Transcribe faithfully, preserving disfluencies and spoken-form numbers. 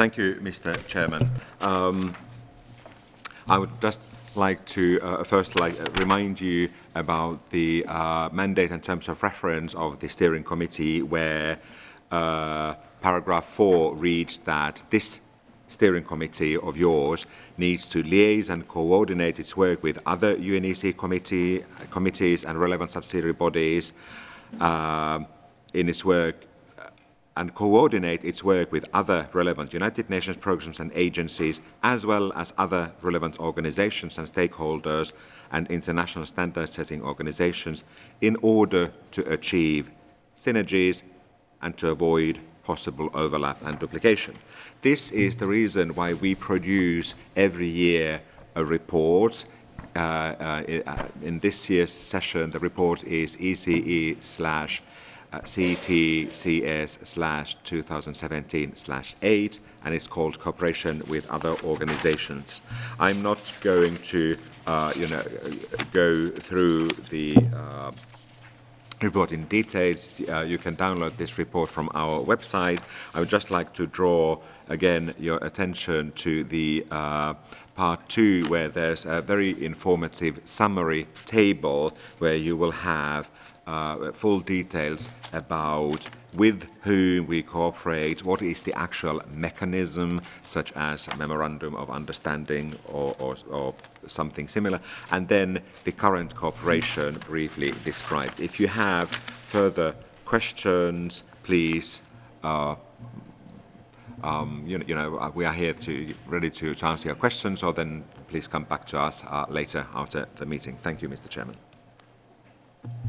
thank you, Mister Chairman. Um, I would just like to uh, first like remind you about the uh, mandate and terms of reference of the steering committee, where uh, paragraph four reads that this steering committee of yours needs to liaise and coordinate its work with other U N E C committee, committees and relevant subsidiary bodies uh, in its work and coordinate its work with other relevant United Nations programs and agencies, as well as other relevant organizations and stakeholders and international standard-setting organizations, in order to achieve synergies and to avoid possible overlap and duplication. This is the reason why we produce every year a report. Uh, uh, in this year's session, the report is E C E slash C T C S slash two thousand seventeen slash eight, and it's called Cooperation with Other Organizations. I'm not going to, uh, you know, go through the uh, report in details. Uh, you can download this report from our website. I would just like to draw again your attention to the uh, part two, where there's a very informative summary table where you will have uh, full details about with whom we cooperate, what is the actual mechanism, such as a memorandum of understanding or, or, or something similar, and then the current cooperation briefly described. If you have further questions, please, uh, um, you, you know, we are here to ready to, to answer your questions, or then please come back to us uh, later after the meeting. Thank you, Mister Chairman.